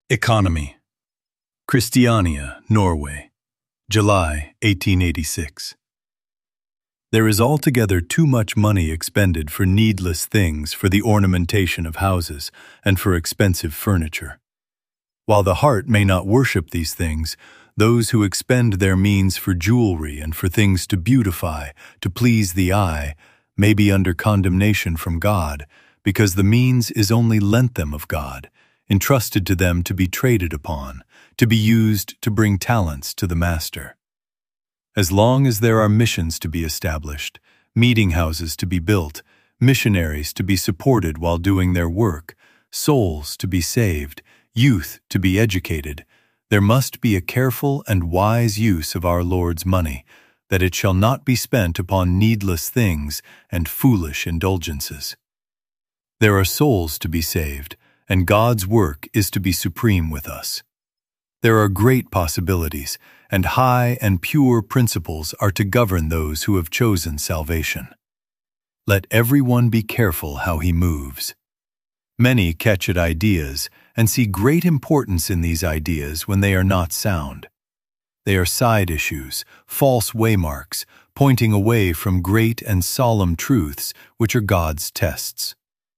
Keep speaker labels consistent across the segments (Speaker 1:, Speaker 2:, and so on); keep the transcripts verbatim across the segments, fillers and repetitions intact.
Speaker 1: Economy. Christiania, Norway, July eighteen eighty-six. There is altogether too much money expended for needless things, for the ornamentation of houses, and for expensive furniture. While the heart may not worship these things, those who expend their means for jewelry and for things to beautify, to please the eye, may be under condemnation from God, because the means is only lent them of God, entrusted to them to be traded upon, to be used to bring talents to the master. As long as there are missions to be established, meeting houses to be built, missionaries to be supported while doing their work, souls to be saved, youth to be educated, there must be a careful and wise use of our Lord's money, that it shall not be spent upon needless things and foolish indulgences. There are souls to be saved, and God's work is to be supreme with us. There are great possibilities, and high and pure principles are to govern those who have chosen salvation. Let everyone be careful how he moves. Many catch at ideas and see great importance in these ideas when they are not sound. They are side issues, false waymarks, pointing away from great and solemn truths which are God's tests.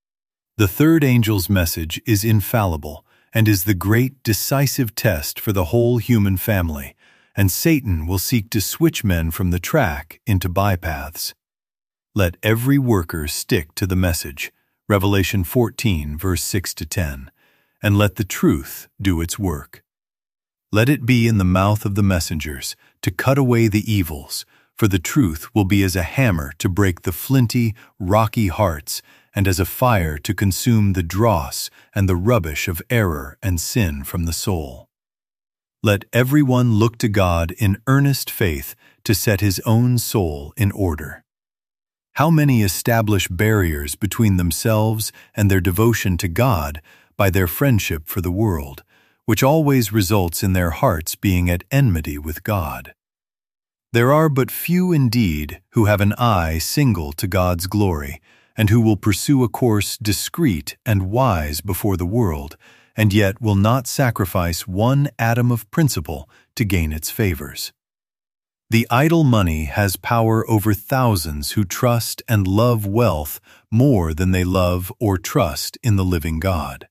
Speaker 1: The third angel's message is infallible and is the great decisive test for the whole human family, and Satan will seek to switch men from the track into bypaths. Let every worker stick to the message, Revelation fourteen, verse six to ten, and let the truth do its work. Let it be in the mouth of the messengers to cut away the evils, for the truth will be as a hammer to break the flinty, rocky hearts, and as a fire to consume the dross and the rubbish of error and sin from the soul. Let everyone look to God in earnest faith to set his own soul in order. How many establish barriers between themselves and their devotion to God by their friendship for the world, which always results in their hearts being at enmity with God. There are but few indeed who have an eye single to God's glory, and who will pursue a course discreet and wise before the world, and yet will not sacrifice one atom of principle to gain its favors. The idle money has power over thousands who trust and love wealth more than they love or trust in the living God.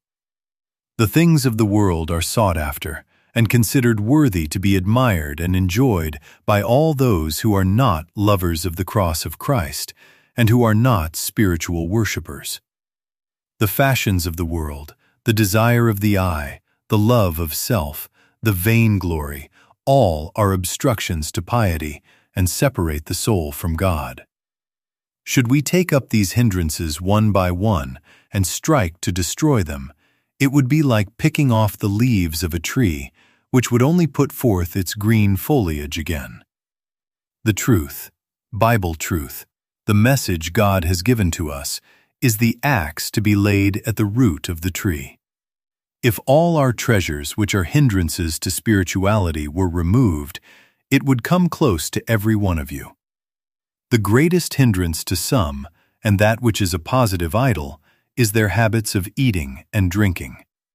Speaker 1: The things of the world are sought after and considered worthy to be admired and enjoyed by all those who are not lovers of the cross of Christ and who are not spiritual worshipers. The fashions of the world, the desire of the eye, the love of self, the vainglory, all are obstructions to piety and separate the soul from God. Should we take up these hindrances one by one and strike to destroy them, it would be like picking off the leaves of a tree, which would only put forth its green foliage again. The truth, Bible truth, the message God has given to us, is the axe to be laid at the root of the tree. If all our treasures which are hindrances to spirituality were removed, it would come close to every one of you. The greatest hindrance to some, and that which is a positive idol, is their habits of eating and drinking.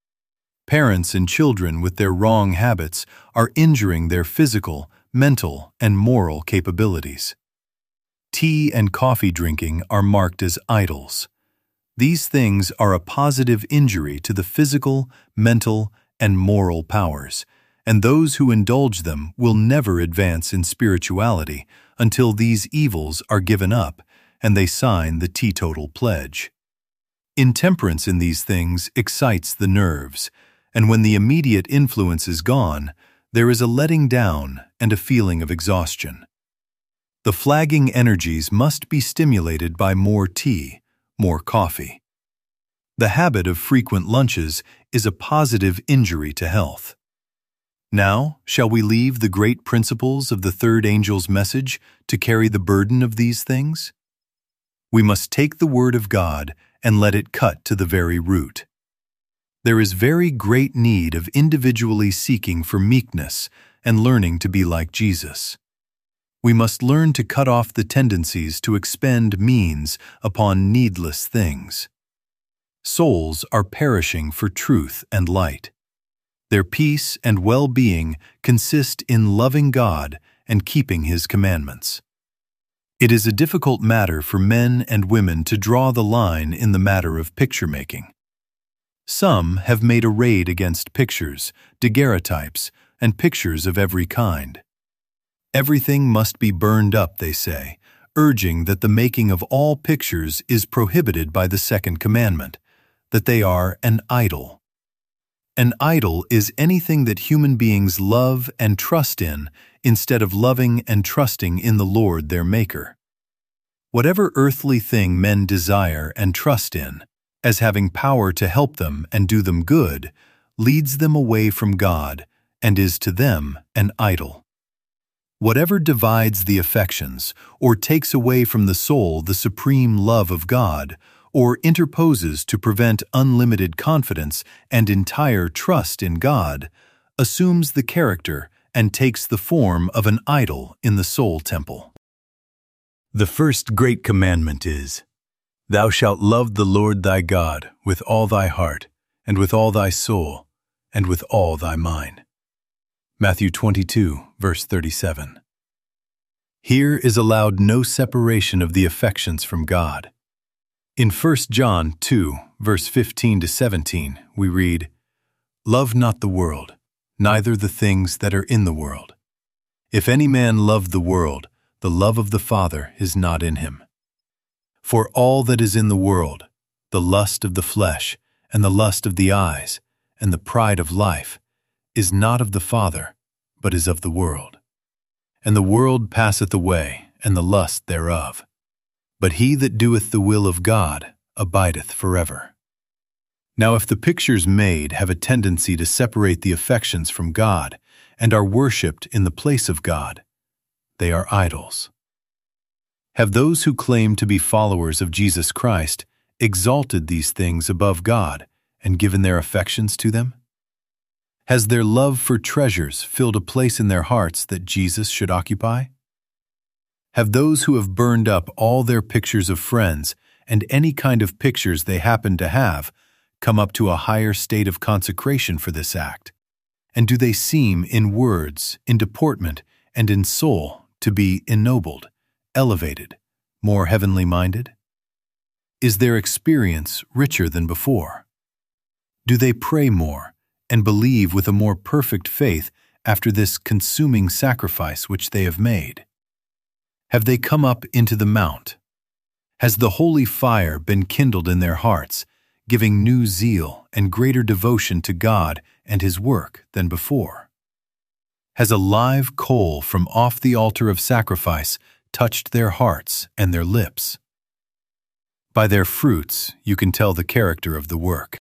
Speaker 1: Parents and children with their wrong habits are injuring their physical, mental, and moral capabilities. Tea and coffee drinking are marked as idols. These things are a positive injury to the physical, mental, and moral powers, and those who indulge them will never advance in spirituality until these evils are given up and they sign the teetotal pledge. Intemperance in these things excites the nerves, and when the immediate influence is gone, there is a letting down and a feeling of exhaustion. The flagging energies must be stimulated by more tea, more coffee. The habit of frequent lunches is a positive injury to health. Now, shall we leave the great principles of the third angel's message to carry the burden of these things? We must take the word of God and let it cut to the very root. There is very great need of individually seeking for meekness and learning to be like Jesus. We must learn to cut off the tendencies to expend means upon needless things. Souls are perishing for truth and light. Their peace and well-being consist in loving God and keeping His commandments. It is a difficult matter for men and women to draw the line in the matter of picture-making. Some have made a raid against pictures, daguerreotypes, and pictures of every kind. Everything must be burned up, they say, urging that the making of all pictures is prohibited by the second commandment, that they are an idol. An idol is anything that human beings love and trust in instead of loving and trusting in the Lord their Maker. Whatever earthly thing men desire and trust in, as having power to help them and do them good, leads them away from God and is to them an idol. Whatever divides the affections, or takes away from the soul the supreme love of God, or interposes to prevent unlimited confidence and entire trust in God, assumes the character and takes the form of an idol in the soul temple. The first great commandment is, Thou shalt love the Lord thy God with all thy heart, and with all thy soul, and with all thy mind. Matthew twenty-two, verse thirty-seven. Here is allowed no separation of the affections from God. In First John two, verse fifteen to seventeen, we read, Love not the world, neither the things that are in the world. If any man love the world, the love of the Father is not in him. For all that is in the world, the lust of the flesh, and the lust of the eyes, and the pride of life, is not of the Father, but is of the world. And the world passeth away, and the lust thereof. But he that doeth the will of God abideth forever. Now if the pictures made have a tendency to separate the affections from God, and are worshipped in the place of God, they are idols. Have those who claim to be followers of Jesus Christ exalted these things above God and given their affections to them? Has their love for treasures filled a place in their hearts that Jesus should occupy? Have those who have burned up all their pictures of friends and any kind of pictures they happen to have come up to a higher state of consecration for this act? And do they seem in words, in deportment, and in soul to be ennobled, elevated, more heavenly minded? Is their experience richer than before? Do they pray more and believe with a more perfect faith after this consuming sacrifice which they have made? Have they come up into the mount? Has the holy fire been kindled in their hearts, giving new zeal and greater devotion to God and His work than before? Has a live coal from off the altar of sacrifice touched their hearts and their lips? By their fruits you can tell the character of the work.